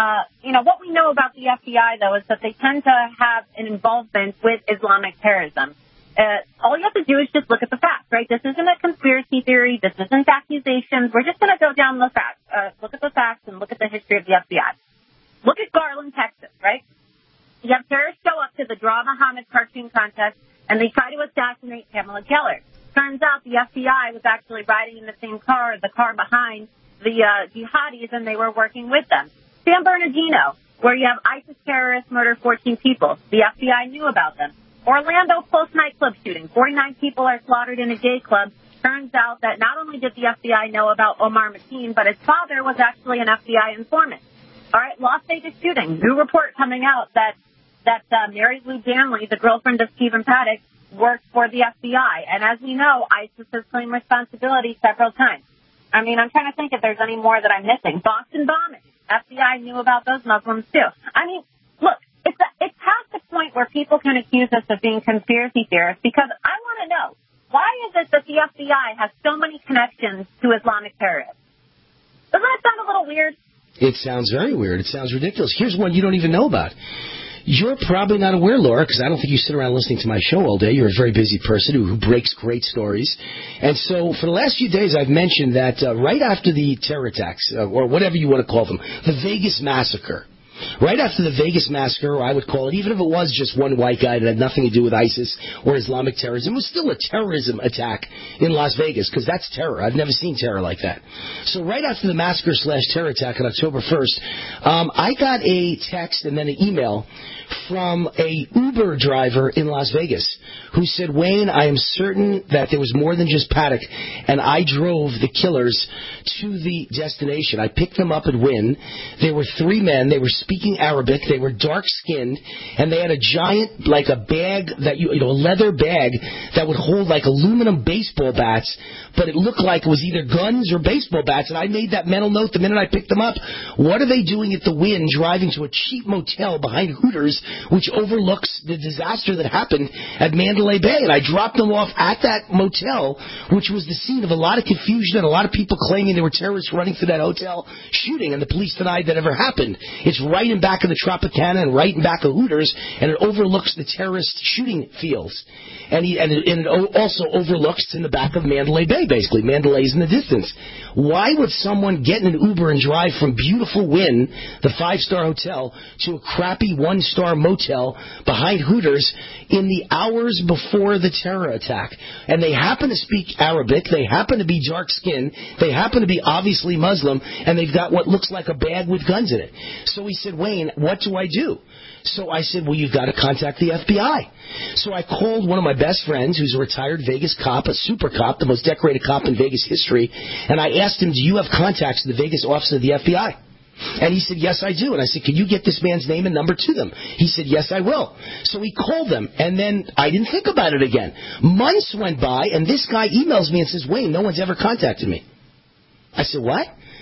what we know about the FBI, though, is that they tend to have an involvement with Islamic terrorism. All you have to do is just look at the facts, right? This isn't a conspiracy theory. This isn't accusations. We're just going to go down the facts. Look at the facts and look at the history of the FBI. Look at Garland, Texas, right? You have terrorists show up to the Draw Muhammad cartoon contest, and they try to assassinate Pamela Geller. Turns out the FBI was actually riding in the same car, the car behind the jihadis, and they were working with them. San Bernardino, where you have ISIS terrorists murder 14 people. The FBI knew about them. Orlando Pulse nightclub shooting. 49 people are slaughtered in a gay club. Turns out that not only did the FBI know about Omar Mateen, but his father was actually an FBI informant. All right, Las Vegas shooting. New report coming out that Mary Lou Danley, the girlfriend of Stephen Paddock, worked for the FBI. And as we know, ISIS has claimed responsibility several times. I mean, I'm trying to think if there's any more that I'm missing. Boston bombing. FBI knew about those Muslims, too. I mean, look, it's past the point where people can accuse us of being conspiracy theorists because I want to know, why is it that the FBI has so many connections to Islamic terrorists? Doesn't that sound a little weird? It sounds very weird. It sounds ridiculous. Here's one you don't even know about. You're probably not aware, Laura, because I don't think you sit around listening to my show all day. You're a very busy person who breaks great stories. And so for the last few days, I've mentioned that right after the terror attacks, or whatever you want to call them, the Vegas massacre, right after the Vegas massacre, or I would call it, even if it was just one white guy that had nothing to do with ISIS or Islamic terrorism, it was still a terrorism attack in Las Vegas, because that's terror. I've never seen terror like that. So right after the massacre/terror attack on October 1st, I got a text and then an email from a Uber driver in Las Vegas who said, Wayne, I am certain that there was more than just Paddock, and I drove the killers to the destination. I picked them up at Wynn. There were 3 men. They were speaking Arabic. They were dark-skinned, and they had a giant, like a bag, that a leather bag that would hold like aluminum baseball bats, but it looked like it was either guns or baseball bats, and I made that mental note the minute I picked them up. What are they doing at the Wynn driving to a cheap motel behind Hooters, which overlooks the disaster that happened at Mandalay Bay? And I dropped them off at that motel, which was the scene of a lot of confusion and a lot of people claiming there were terrorists running through that hotel shooting, and the police denied that ever happened. It's right in back of the Tropicana and right in back of Hooters, and it overlooks the terrorist shooting fields. And it also overlooks in the back of Mandalay Bay, basically. Mandalay's in the distance. Why would someone get in an Uber and drive from beautiful Wynn, the 5-star hotel, to a crappy 1-star motel behind Hooters in the hours before the terror attack? And they happen to speak Arabic, they happen to be dark-skinned, they happen to be obviously Muslim, and they've got what looks like a bag with guns in it. So he said, Wayne, what do I do? So I said, well, you've got to contact the FBI. So I called one of my best friends, who's a retired Vegas cop, a super cop, the most decorated cop in Vegas history, and I asked him, do you have contacts with the Vegas office of the FBI? And he said, yes, I do. And I said, can you get this man's name and number to them? He said, yes, I will. So he called them, and then I didn't think about it again. Months went by, and this guy emails me and says, Wayne, no one's ever contacted me. I said, what?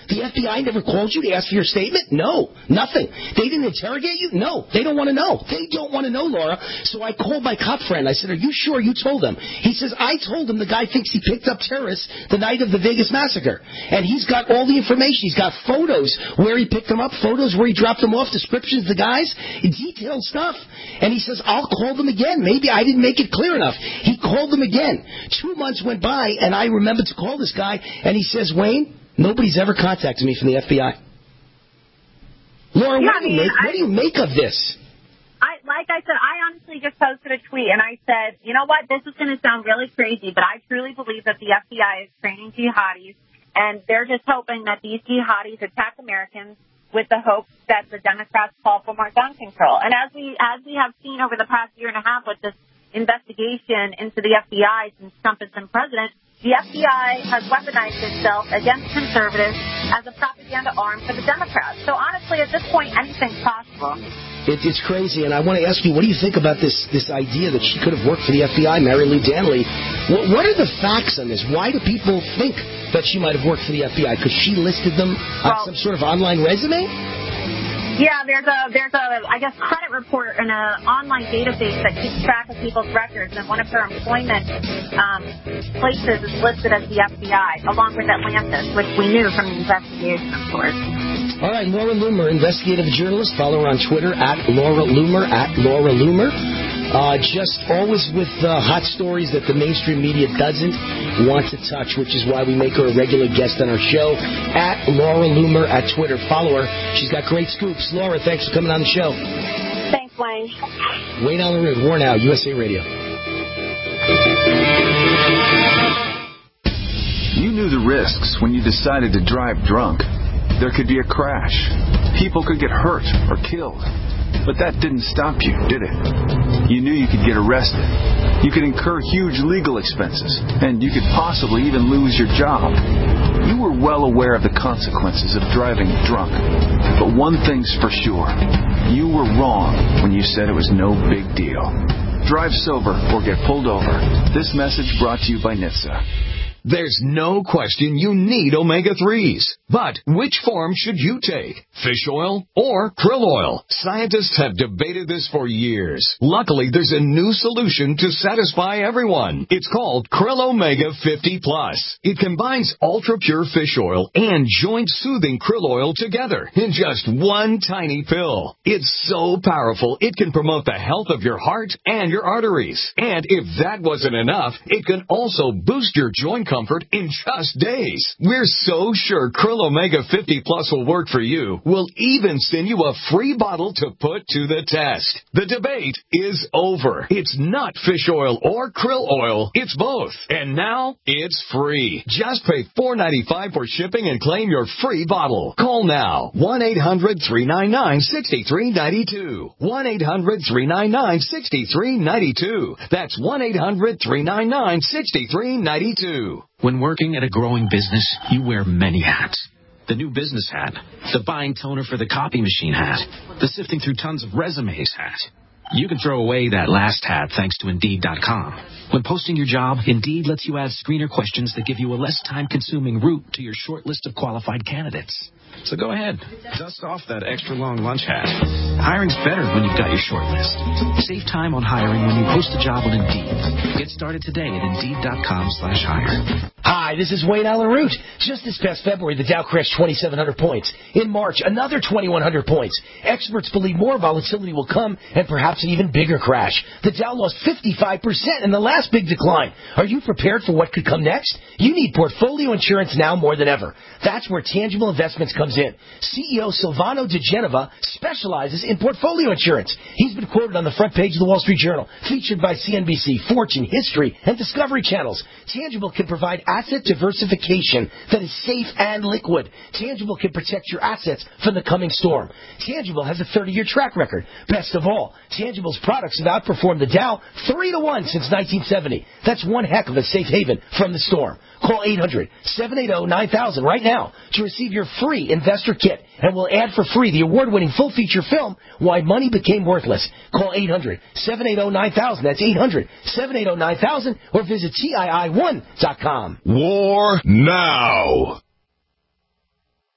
The FBI never called you to ask for your statement? No, nothing. They didn't interrogate you? No, they don't want to know. They don't want to know, Laura. So I called my cop friend. I said, are you sure you told them? He says, I told him the guy thinks he picked up terrorists the night of the Vegas massacre. And he's got all the information. He's got photos where he picked them up, photos where he dropped them off, descriptions of the guys, detailed stuff. And he says, I'll call them again. Maybe I didn't make it clear enough. He called them again. 2 months went by, and I remembered to call this guy, and he says, Wayne, nobody's ever contacted me from the FBI. Laura, what do you make of this? Like I said, I honestly just posted a tweet, and I said, you know what, this is going to sound really crazy, but I truly believe that the FBI is training jihadis, and they're just hoping that these jihadis attack Americans with the hope that the Democrats call for more gun control. And as we have seen over the past year and a half with this investigation into the FBI since Trump has been president, the FBI has weaponized itself against conservatives as a propaganda arm for the Democrats. So honestly, at this point, anything's possible. It's crazy, and I want to ask you, what do you think about this idea that she could have worked for the FBI, Mary Lou Danley? What are the facts on this? Why do people think that she might have worked for the FBI? Because she listed them on some sort of online resume? Yeah, there's a I guess credit report in an online database that keeps track of people's records, and one of her employment places is listed as the FBI, along with Atlantis, which we knew from the investigation, of course. All right, Laura Loomer, investigative journalist. Follow her on Twitter at Laura Loomer, just always with hot stories that the mainstream media doesn't want to touch, which is why we make her a regular guest on our show. At Laura Loomer at Twitter. Follow her. She's got great scoops. Laura, thanks for coming on the show. Thanks, Wayne. Wayne Allen Root, War Now, USA Radio. You knew the risks when you decided to drive drunk. There could be a crash. People could get hurt or killed. But that didn't stop you, did it? You knew you could get arrested. You could incur huge legal expenses, and you could possibly even lose your job. You were well aware of the consequences of driving drunk. But one thing's for sure. You were wrong when you said it was no big deal. Drive sober or get pulled over. This message brought to you by NHTSA. There's no question you need omega-3s. But which form should you take? Fish oil or krill oil? Scientists have debated this for years. Luckily, there's a new solution to satisfy everyone. It's called Krill Omega 50 Plus. It combines ultra-pure fish oil and joint-soothing krill oil together in just one tiny pill. It's so powerful, it can promote the health of your heart and your arteries. And if that wasn't enough, it can also boost your joint comfort in just days. We're so sure Krill Omega 50 Plus will work for you. We'll even send you a free bottle to put to the test. The debate is over. It's not fish oil or krill oil. It's both. And now it's free. Just pay $4.95 for shipping and claim your free bottle. Call now. 1-800-399-6392. 1-800-399-6392. That's 1-800-399-6392. When working at a growing business, you wear many hats. The new business hat, the buying toner for the copy machine hat, the sifting through tons of resumes hat. You can throw away that last hat thanks to Indeed.com. When posting your job, Indeed lets you add screener questions that give you a less time-consuming route to your short list of qualified candidates. So go ahead, dust off that extra long lunch hat. Hiring's better when you've got your short list. Save time on hiring when you post a job on Indeed. Get started today at Indeed.com/hire. Hi, this is Wayne Allen Root. Just this past February, the Dow crashed 2,700 points. In March, another 2,100 points. Experts believe more volatility will come and perhaps an even bigger crash. The Dow lost 55% in the last big decline. Are you prepared for what could come next? You need portfolio insurance now more than ever. That's where Tangible Investments comes in. CEO Silvano De Genova specializes in portfolio insurance. He's been quoted on the front page of the Wall Street Journal, featured by CNBC, Fortune, History, and Discovery channels. Tangible can provide asset diversification that is safe and liquid. Tangible can protect your assets from the coming storm. Tangible has a 30-year track record. Best of all, Tangible's products have outperformed the Dow 3-1 since 1970. That's one heck of a safe haven from the storm. Call 800-780-9000 right now to receive your free investor kit, and we'll add for free the award-winning full-feature film, Why Money Became Worthless. Call 800-780-9000. That's 800-780-9000, or visit TII1.com. War now.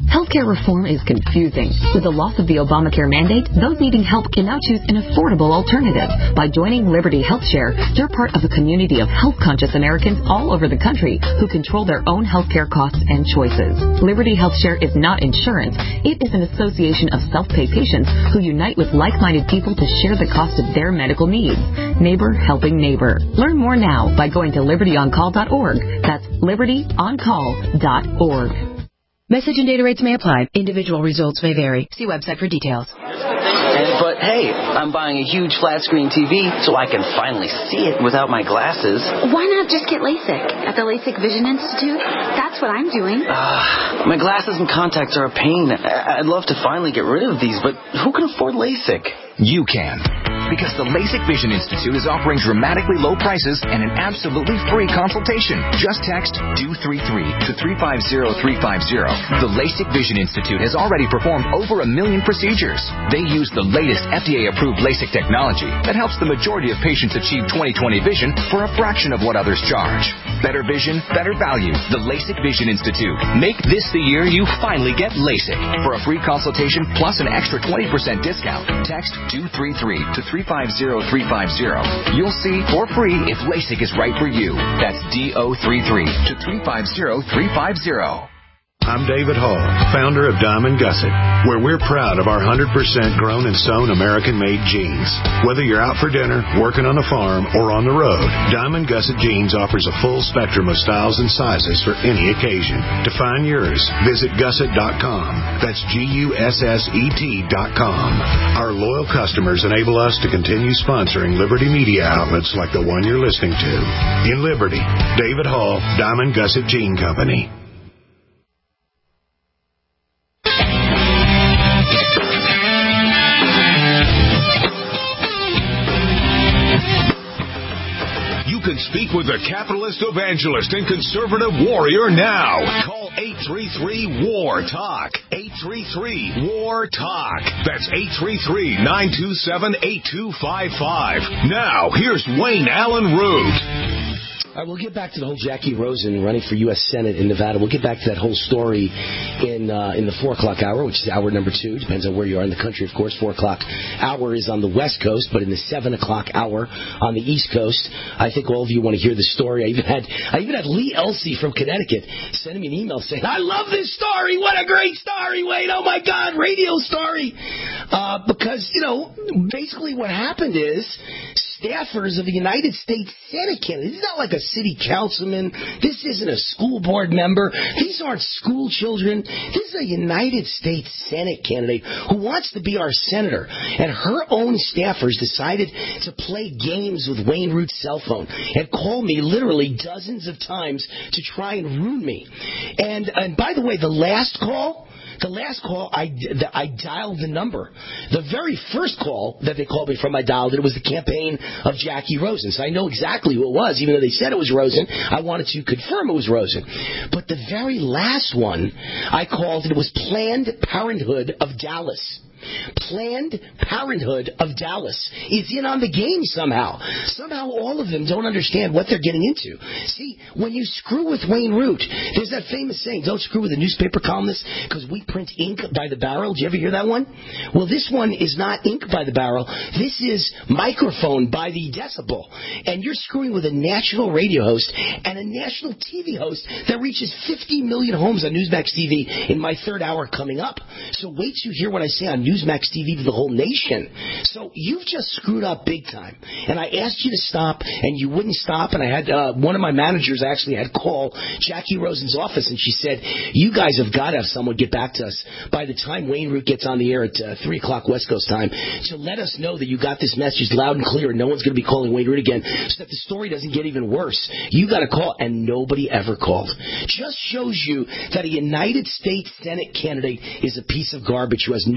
Healthcare reform is confusing. With the loss of the Obamacare mandate, those needing help can now choose an affordable alternative. By joining Liberty HealthShare, you're part of a community of health-conscious Americans all over the country who control their own healthcare costs and choices. Liberty HealthShare is not insurance. It is an association of self-pay patients who unite with like-minded people to share the cost of their medical needs. Neighbor helping neighbor. Learn more now by going to libertyoncall.org. That's libertyoncall.org. Message and data rates may apply. Individual results may vary. See website for details. But hey, I'm buying a huge flat screen TV so I can finally see it without my glasses. Why not just get LASIK at the LASIK Vision Institute? That's what I'm doing. My glasses and contacts are a pain. I'd love to finally get rid of these, but who can afford LASIK? You can. Because the LASIK Vision Institute is offering dramatically low prices and an absolutely free consultation. Just text DO33 to 350350. The LASIK Vision Institute has already performed over 1 million procedures. They use the latest FDA-approved LASIK technology that helps the majority of patients achieve 20/20 vision for a fraction of what others charge. Better vision, better value. The LASIK Vision Institute. Make this the year you finally get LASIK. For a free consultation plus an extra 20% discount, text DO33 to 350350. You'll see for free if LASIK is right for you. That's DO33 to 350350. I'm David Hall, founder of Diamond Gusset, where we're proud of our 100% grown and sewn American-made jeans. Whether you're out for dinner, working on a farm, or on the road, Diamond Gusset Jeans offers a full spectrum of styles and sizes for any occasion. To find yours, visit gusset.com. That's GUSSET.com. Our loyal customers enable us to continue sponsoring Liberty media outlets like the one you're listening to. In Liberty, David Hall, Diamond Gusset Jean Company. Speak with the capitalist evangelist and conservative warrior now. Call 833-WAR-TALK. 833-WAR-TALK. That's 833-927-8255. Now, here's Wayne Allen Root. All right, we'll get back to the whole Jackie Rosen running for U.S. Senate in Nevada. We'll get back to that whole story in the 4 o'clock hour, which is hour number 2. Depends on where you are in the country, of course. 4 o'clock hour is on the West Coast, but in the 7 o'clock hour on the East Coast. I think all of you want to hear the story. I even had Lee Elsey from Connecticut sending me an email saying, I love this story. What a great story, Wayne. Oh, my God, radio story. Because, basically what happened is staffers of the United States Senate candidates. It's not like a city councilman. This isn't a school board member. These aren't school children. This is a United States Senate candidate who wants to be our senator. And her own staffers decided to play games with Wayne Root's cell phone and call me literally dozens of times to try and ruin me. And by the way, the last call, I dialed the number. The very first call that they called me from, I dialed it. It was the campaign of Jackie Rosen. So I know exactly who it was. Even though they said it was Rosen, I wanted to confirm it was Rosen. But the very last one I called, it was Planned Parenthood of Dallas. Planned Parenthood of Dallas is in on the game somehow. Somehow all of them don't understand what they're getting into. See, when you screw with Wayne Root, there's that famous saying, don't screw with a newspaper columnist because we print ink by the barrel. Did you ever hear that one? Well, this one is not ink by the barrel. This is microphone by the decibel. And you're screwing with a national radio host and a national TV host that reaches 50 million homes on Newsmax TV in my 3rd hour coming up. So wait till you hear what I say on Newsmax TV to the whole nation. So you've just screwed up big time. And I asked you to stop, and you wouldn't stop. And I had one of my managers actually had call Jackie Rosen's office, and she said, you guys have got to have someone get back to us by the time Wayne Root gets on the air at 3 o'clock West Coast time to let us know that you got this message loud and clear and no one's going to be calling Wayne Root again so that the story doesn't get even worse. You got to call, and nobody ever called. Just shows you that a United States Senate candidate is a piece of garbage who has no right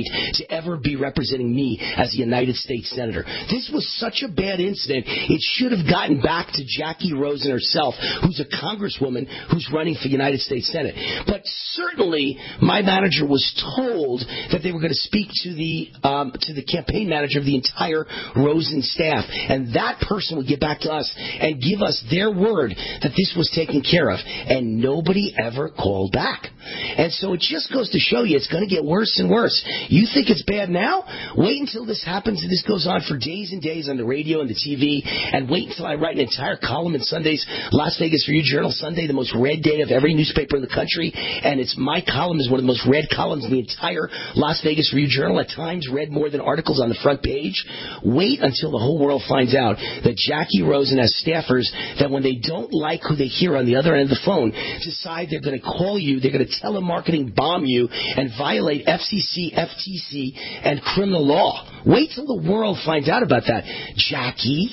to ever be representing me as a United States Senator. This was such a bad incident, it should have gotten back to Jackie Rosen herself, who's a congresswoman who's running for the United States Senate. But certainly, my manager was told that they were going to speak to the campaign manager of the entire Rosen staff, and that person would get back to us and give us their word that this was taken care of, and nobody ever called back. And so it just goes to show you it's going to get worse and worse. You think it's bad now? Wait until this happens and this goes on for days and days on the radio and the TV, and wait until I write an entire column in Sunday's Las Vegas Review-Journal. Sunday, the most read day of every newspaper in the country, and my column is one of the most read columns in the entire Las Vegas Review-Journal, at times read more than articles on the front page. Wait until the whole world finds out that Jackie Rosen has staffers that when they don't like who they hear on the other end of the phone, decide they're going to call you, they're going to telemarketing bomb you and violate FCC, FTC, and criminal law. Wait till the world finds out about that. Jackie.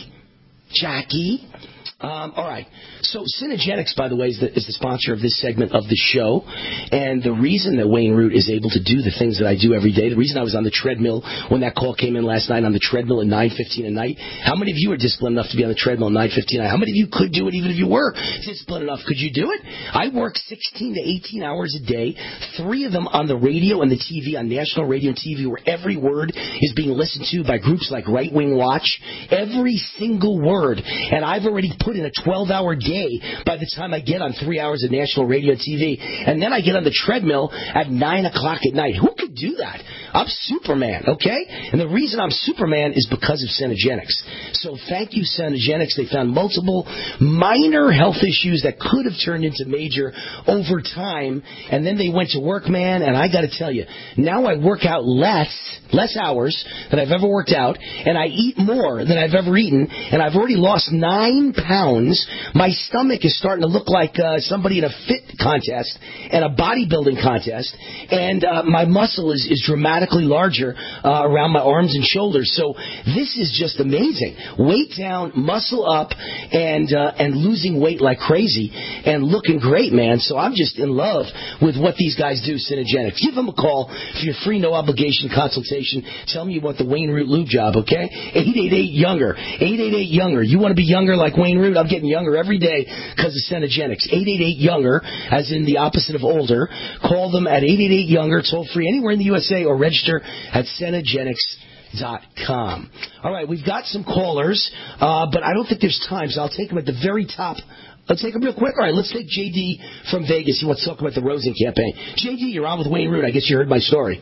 All right. So Cinegenics, by the way, is the sponsor of this segment of the show. And the reason that Wayne Root is able to do the things that I do every day, the reason I was on the treadmill when that call came in last night on the treadmill at 9:15 at night, how many of you are disciplined enough to be on the treadmill at 9:15 at night? How many of you could do it even if you were disciplined enough? Could you do it? I work 16 to 18 hours a day, 3 of them on the radio and the TV, on national radio and TV, where every word is being listened to by groups like Right Wing Watch. Every single word. And I've already put in a 12-hour day by the time I get on 3 hours of national radio and TV. And then I get on the treadmill at 9 o'clock at night. Who could do that? I'm Superman, okay? And the reason I'm Superman is because of Cinegenics. So thank you, Cinegenics. They found multiple minor health issues that could have turned into major over time. And then they went to work, man. And I got to tell you, now I work out less hours than I've ever worked out. And I eat more than I've ever eaten. And I've already lost 9 pounds. My stomach is starting to look like somebody in a fit contest and a bodybuilding contest. And my muscle is dramatically larger around my arms and shoulders. So this is just amazing. Weight down, muscle up, and losing weight like crazy and looking great, man. So I'm just in love with what these guys do, Cinegenics. Give them a call for your free no-obligation consultation. Tell them you want the Wayne Root lube job, okay? 888-YOUNGER. 888-YOUNGER. You want to be younger like Wayne Root? I'm getting younger every day because of Cinegenics. 888-YOUNGER, as in the opposite of older. Call them at 888-YOUNGER, toll free anywhere in the USA, or register at Cinegenics.com. All right, we've got some callers, but I don't think there's time, so I'll take them at the very top. Let's take them real quick. All right, let's take J.D. from Vegas. He wants to talk about the Rosen campaign. J.D., you're on with Wayne Root. I guess you heard my story.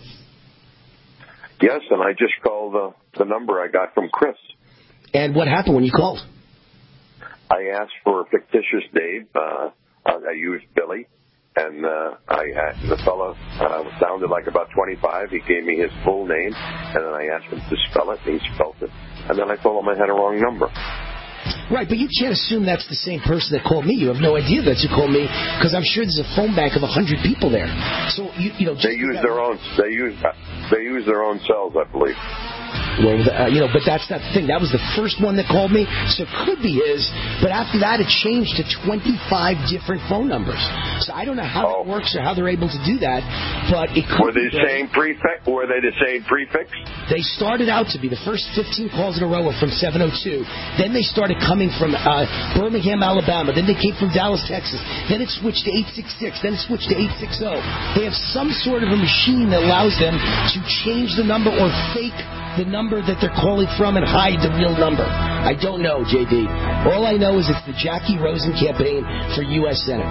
Yes, and I just called the number I got from Chris. And what happened when you called? I asked for a fictitious name. I used Billy, and the fellow sounded like about 25. He gave me his full name, and then I asked him to spell it, and he spelled it. And then I told him I had a wrong number. Right, but you can't assume that's the same person that called me. You have no idea that's who called me, because I'm sure there's a phone bank of 100 people there. So you know, they use their own cells, I believe. Well, but that's not the thing. That was the first one that called me, so it could be his. But after that, it changed to 25 different phone numbers. So I don't know how it works or how they're able to do that. But it could. Were they the same prefix? Were they the same prefix? They started out to be. The first 15 calls in a row were from 702. Then they started coming from Birmingham, Alabama. Then they came from Dallas, Texas. Then it switched to 866. Then it switched to 860. They have some sort of a machine that allows them to change the number or fake the number that they're calling from and hide the real number. I don't know, J.D. All I know is it's the Jackie Rosen campaign for U.S. Senate.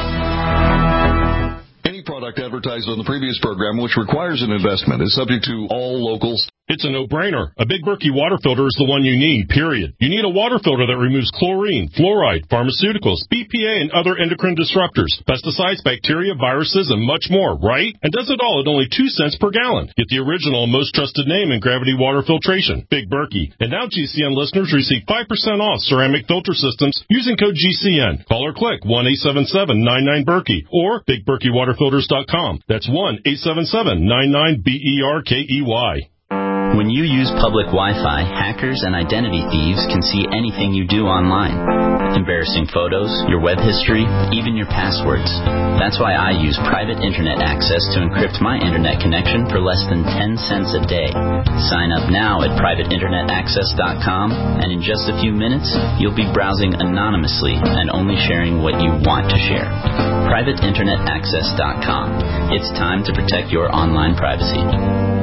Any product advertised on the previous program which requires an investment is subject to all locals. It's a no-brainer. A Big Berkey water filter is the one you need, period. You need a water filter that removes chlorine, fluoride, pharmaceuticals, BPA, and other endocrine disruptors, pesticides, bacteria, viruses, and much more, right? And does it all at only 2 cents per gallon. Get the original and most trusted name in gravity water filtration, Big Berkey. And now GCN listeners receive 5% off ceramic filter systems using code GCN. Call or click 1-877-99-BERKEY or BigBerkeyWaterFilters.com. That's 1-877-99-BERKEY. When you use public Wi-Fi, hackers and identity thieves can see anything you do online. Embarrassing photos, your web history, even your passwords. That's why I use private internet access to encrypt my internet connection for less than 10 cents a day. Sign up now at privateinternetaccess.com, and in just a few minutes, you'll be browsing anonymously and only sharing what you want to share. privateinternetaccess.com. It's time to protect your online privacy.